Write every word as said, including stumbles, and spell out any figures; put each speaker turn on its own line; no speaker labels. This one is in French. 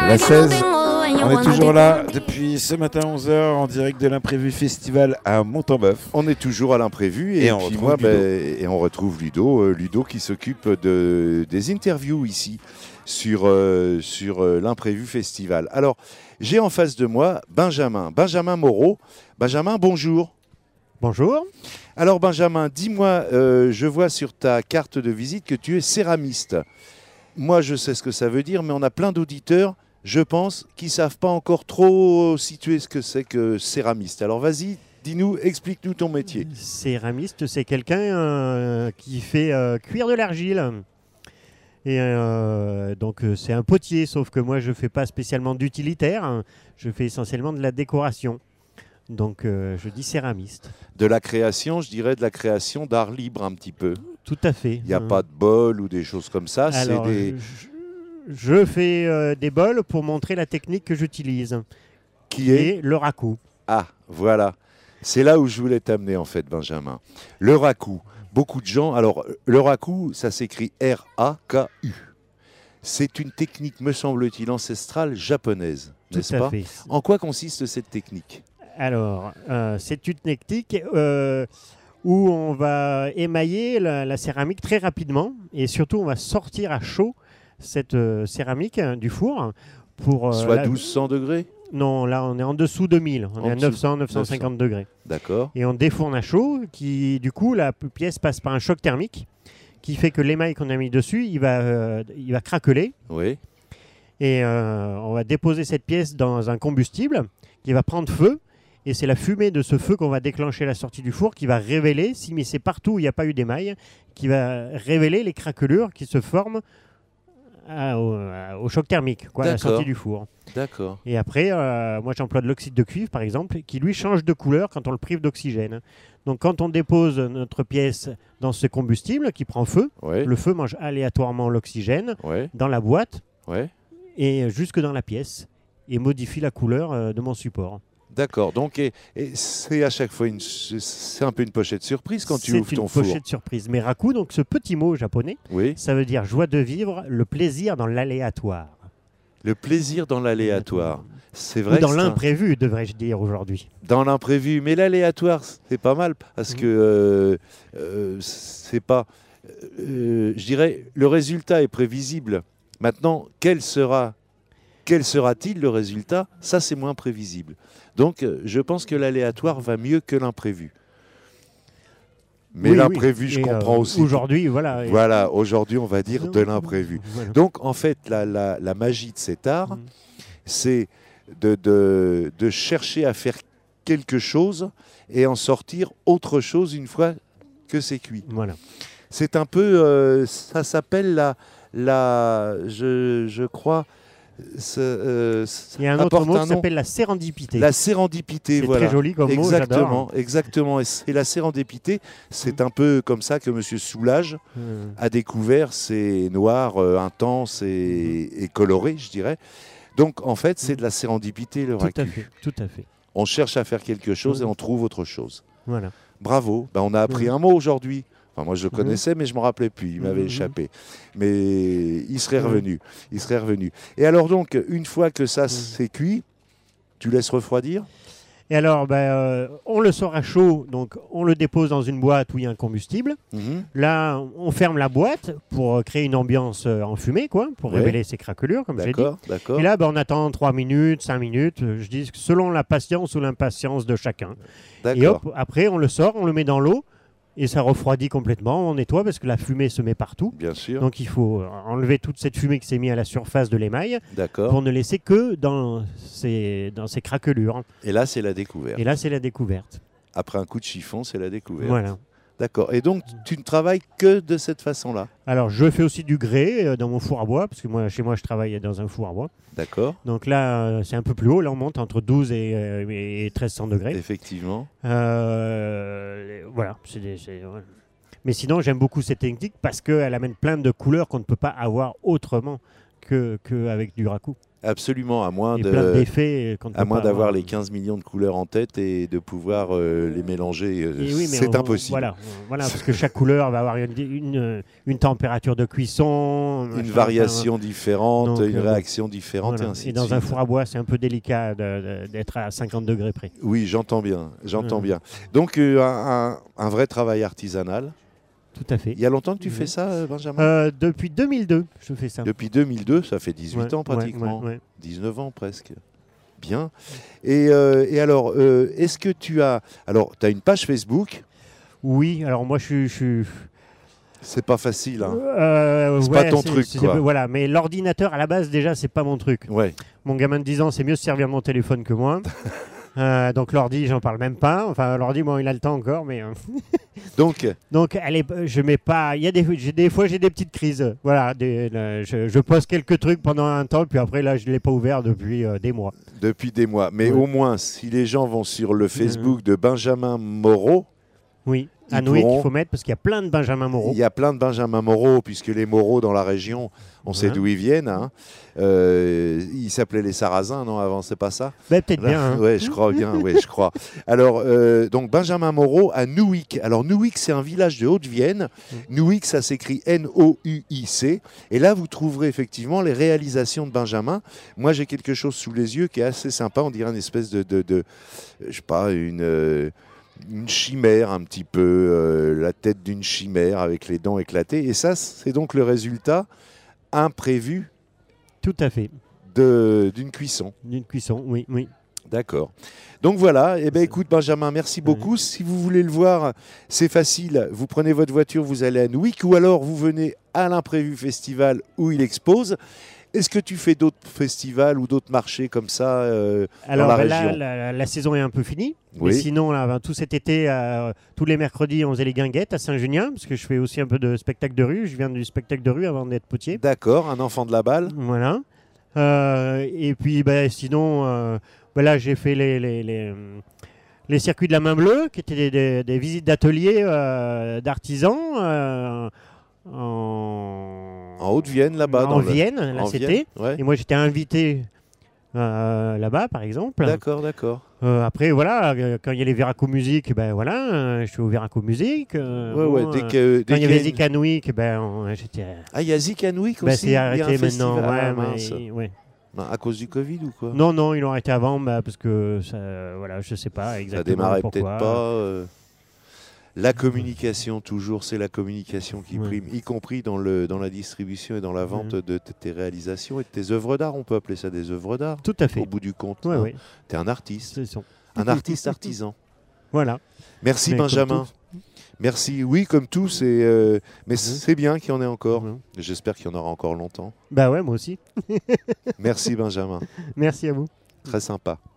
La seize, on est toujours là depuis ce matin onze heures en direct de l'Imprévu Festival à Montembeuf.
On est toujours à l'Imprévu et,
Et
et,
on
puis
retrouve
moi,
Ludo.
ben, et on retrouve Ludo, euh, Ludo qui s'occupe de, des interviews ici sur, euh, sur euh, l'Imprévu Festival. Alors, j'ai en face de moi Benjamin, Benjamin Moreau. Benjamin, bonjour.
Bonjour.
Alors Benjamin, dis-moi, euh, je vois sur ta carte de visite que tu es céramiste. Moi, je sais ce que ça veut dire, mais on a plein d'auditeurs, je pense, qui ne savent pas encore trop situer ce que c'est que céramiste. Alors vas-y, dis-nous, explique-nous ton métier.
Céramiste, c'est quelqu'un euh, qui fait euh, cuire de l'argile. Et euh, donc euh, c'est un potier, sauf que moi je ne fais pas spécialement d'utilitaire, hein. Je fais essentiellement de la décoration. Donc euh, je dis céramiste.
De la création, je dirais de la création d'art libre un petit peu.
Tout à fait.
Il n'y a
hein.
pas de bol ou des choses comme ça.
Alors,
c'est des...
je, je fais euh, des bols pour montrer la technique que j'utilise,
Qui est
et le raku.
Ah, voilà. C'est là où je voulais t'amener en fait, Benjamin. Le raku. Beaucoup de gens... Alors, le raku, ça s'écrit R A K U. C'est une technique, me semble-t-il, ancestrale japonaise, n'est-ce
Tout à
pas?
fait.
En quoi consiste cette technique?
Alors, euh, c'est une technique euh, où on va émailler la, la céramique très rapidement et surtout on va sortir à chaud cette euh, céramique hein, du four pour euh,
Soit
la-
douze cents degrés?
Non, là on est en dessous de mille, on
En
est à
dessous-
neuf cents neuf cent cinquante degrés.
D'accord.
Et on défourne à chaud, qui du coup la p- pièce passe par un choc thermique qui fait que l'émail qu'on a mis dessus, il va, euh, il va craqueler
Oui.
et euh, on va déposer cette pièce dans un combustible qui va prendre feu. Et c'est la fumée de ce feu qu'on va déclencher à la sortie du four qui va révéler, si mais c'est partout où il n'y a pas eu d'émail, qui va révéler les craquelures qui se forment à- au, à- au choc thermique, quoi, à la
D'accord.
sortie du four.
D'accord.
Et après, euh, moi j'emploie de l'oxyde de cuivre par exemple, qui lui change de couleur quand on le prive d'oxygène. Donc quand on dépose notre pièce dans ce combustible qui prend feu,
Oui.
le feu mange aléatoirement l'oxygène
Oui.
dans la boîte
Oui.
et jusque dans la pièce et modifie la couleur euh, de mon support.
D'accord. Donc, et, et c'est à chaque fois une, c'est un peu une pochette surprise quand tu ouvres
C'est
ton
une
four.
pochette surprise. Mais raku, donc ce petit mot japonais,
Oui.
ça veut dire joie de vivre, le plaisir dans l'aléatoire.
Le plaisir dans l'aléatoire. C'est
Ou
vrai.
dans
que c'est un-
l'imprévu, devrais-je dire aujourd'hui.
Dans l'imprévu. Mais l'aléatoire, c'est pas mal parce que euh, euh, c'est pas. euh, je dirais, le résultat est prévisible. Maintenant, quel sera, quel sera-t-il le résultat? Ça, c'est moins prévisible. Donc, euh, je pense que l'aléatoire va mieux que l'imprévu. Mais
Oui,
l'imprévu,
oui.
je
Et,
comprends
euh,
aussi.
Aujourd'hui, voilà. Et-
Voilà, aujourd'hui, on va dire de l'imprévu.
Voilà.
Donc, en fait, la, la- la magie de cet art,
Mhm.
c'est de, de- de chercher à faire quelque chose et en sortir autre chose une fois que c'est cuit.
Voilà.
C'est un peu, euh, ça s'appelle la, la, je, je crois, ce, euh, ça
Il y a un autre
apporte
mot
un
qui
nom.
s'appelle la sérendipité.
La sérendipité,
C'est
voilà.
très joli comme mot, j'adore.
Exactement, exactement. Et c'est la sérendipité, c'est un peu comme ça que Monsieur Soulage
Euh,
a découvert ces noirs euh, intenses et, et colorés, je dirais. Donc, en fait, c'est de la sérendipité, le
tout à
raku.
fait. Tout à fait.
On cherche à faire quelque chose et on trouve autre chose.
Voilà.
Bravo. Ben, on a appris
Mhm.
un mot aujourd'hui. Enfin, moi, je le
Mhm.
connaissais, mais je ne me rappelais plus. Il m'avait
Mhm.
échappé. Mais il serait
Mhm.
revenu. Il serait revenu. Et alors, donc, une fois que ça
Mhm.
c'est cuit, tu laisses refroidir?
Et alors, ben, euh, on le sort à chaud, donc on le dépose dans une boîte où il y a un combustible.
Mhm.
Là, on ferme la boîte pour euh, créer une ambiance euh, enfumée, quoi, pour
Ouais.
révéler ces craquelures, comme j'ai dit.
D'accord, d'accord.
Et là, ben, on attend trois minutes, cinq minutes, euh, je dis selon la patience ou l'impatience de chacun. Et
D'accord.
hop, après, on le sort, on le met dans l'eau et ça refroidit complètement. On nettoie parce que la fumée se met partout.
Bien sûr.
Donc, il faut euh, enlever toute cette fumée qui s'est mise à la surface de l'émail
D'accord.
pour ne laisser que dans ces, dans ces craquelures.
Et là, c'est la découverte.
Et là, c'est la découverte.
Après un coup de chiffon, c'est la découverte.
Voilà.
D'accord. Et donc, tu ne travailles que de cette façon-là.
Alors, je fais aussi du grès euh, dans mon four à bois, parce que moi, chez moi, je travaille dans un four à bois.
D'accord.
Donc là, euh, c'est un peu plus haut. Là, on monte entre douze et, euh, et treize cents degrés.
Effectivement.
Euh, voilà. c'est des- c'est- voilà. Mais sinon, j'aime beaucoup cette technique parce qu'elle amène plein de couleurs qu'on ne peut pas avoir autrement que, que avec du raku.
Absolument, à moins
Et
de,
plein d'effets. qu'on ne
à
peut
moins
pas
d'avoir
avoir.
les quinze millions de couleurs en tête et de pouvoir euh, les mélanger. euh,
Et oui, mais
c'est
on-
impossible.
Voilà, voilà, parce que chaque couleur va avoir une, une, une température de cuisson.
Une
machin,
variation différente,
donc,
une
euh,
réaction différente
voilà.
et ainsi
Et
de
dans
suite.
un four à bois, c'est un peu délicat de- de- d'être à cinquante degrés près.
Oui, j'entends bien, j'entends
Mhm.
bien. Donc euh, un, un- un vrai travail artisanal.
Tout à fait.
Il y a longtemps que tu
Mhm.
fais ça, euh, Benjamin
Euh, depuis deux mille deux, je fais ça.
Depuis deux mille deux, ça fait dix-huit
Ouais,
ans
ouais,
pratiquement.
ouais, ouais.
dix-neuf ans presque. Bien. Et, euh, et alors, euh, est-ce que tu as... Alors, tu as une page Facebook.
Oui, alors moi je suis... je suis-
C'est pas facile, hein.
Euh,
C'est pas
ouais,
ton truc,
c'est-
quoi.
Voilà, mais l'ordinateur à la base déjà c'est pas mon truc.
Ouais.
Mon gamin de dix ans c'est mieux se servir de mon téléphone que moi. Euh, donc l'ordi j'en parle même pas. Enfin l'ordi bon il a le temps encore mais euh,
Donc,
donc elle est, je mets pas. Il y a des, j'ai des fois j'ai des petites crises. Voilà, des- le- je, je poste quelques trucs pendant un temps puis après là je l'ai pas ouvert depuis euh, des mois.
depuis des mois. Mais
Ouais.
au moins, si les gens vont sur le Facebook de Benjamin Moreau,
Oui,
Ils
à Noé
pourront-
qu'il faut mettre parce qu'il y a plein de Benjamin Moreau.
il y a plein de Benjamin Moreau, puisque les Moreau dans la région, on sait
Ouais.
d'où ils viennent. Hein. Euh, ils s'appelaient les Sarrasins, non, avant, c'est pas ça?
Bah, peut-être bien. hein.
Ouais, je crois bien, ouais, je crois. Alors, euh, donc Benjamin Moreau à Nouic. Alors, Nouic, c'est un village de Haute-Vienne. Nouic, ça s'écrit N O U I C. Et là, vous trouverez effectivement les réalisations de Benjamin. Moi, j'ai quelque chose sous les yeux qui est assez sympa. On dirait une espèce de, de, de je sais pas, une, euh, une chimère un petit peu, euh, la tête d'une chimère avec les dents éclatées. Et ça, c'est donc le résultat imprévu
Tout à fait.
de- d'une cuisson.
D'une cuisson, oui, oui.
D'accord. Donc voilà, eh ben, écoute Benjamin, merci beaucoup. Si vous voulez le voir, c'est facile. Vous prenez votre voiture, vous allez à Nouic ou alors vous venez à l'Imprévu Festival où il expose. Est-ce que tu fais d'autres festivals ou d'autres marchés comme ça euh,
Alors
dans la
ben là,
région?
la, la saison est un peu finie.
Oui.
Mais sinon, là, ben, tout cet été, euh, tous les mercredis, on faisait les guinguettes à Saint-Junien, parce que je fais aussi un peu de spectacle de rue. Je viens du spectacle de rue avant d'être potier.
D'accord, un enfant de la balle.
Voilà. Euh, et puis, ben, sinon, euh, ben là, j'ai fait les, les, les, les circuits de la main bleue, qui étaient des, des- des visites d'ateliers euh, d'artisans euh, en,
En Haute-Vienne, là-bas.
en
dans le-
Vienne, là,
en
c'était.
Vienne, ouais.
Et moi, j'étais invité euh, là-bas, par exemple.
D'accord, d'accord.
Euh, après, voilà, euh, quand il y a les Veraco Musique, ben voilà, euh, je suis au Veraco Musique. euh,
Ouais,
bon,
ouais, dès
euh,
que, dès
quand il y
qu'il y a
avait
une-
Zik Anouik, ben on- j'étais.
Ah, il y a Zik Anouik
Ben
aussi.
c'est
il y a un
arrêté maintenant,
festival.
ouais,
Ah,
mais-
mince.
ouais.
Ben, à cause du Covid ou quoi?
Non, non, ils l'ont arrêté avant, bah, parce que ça, voilà, je sais pas
Ça
exactement
démarrait
pourquoi.
peut-être pas. euh. La communication, toujours, c'est la communication qui
Ouais.
prime, y compris dans, le, dans la distribution et dans la vente
Ouais.
de t- tes réalisations et de tes œuvres d'art. On peut appeler ça des œuvres d'art,
Tout à
au
fait.
bout du compte.
Ouais,
hein.
ouais,
T'es un artiste,
c'est son.
un artiste artisan.
Voilà.
Merci
Mais comme
Benjamin.
tous.
Merci. Oui, comme tous, et, euh, mais c'est bien qu'il y en ait encore.
Ouais.
J'espère qu'il y en aura encore longtemps.
Bah ouais, moi aussi.
Merci Benjamin.
Merci à vous.
Très sympa.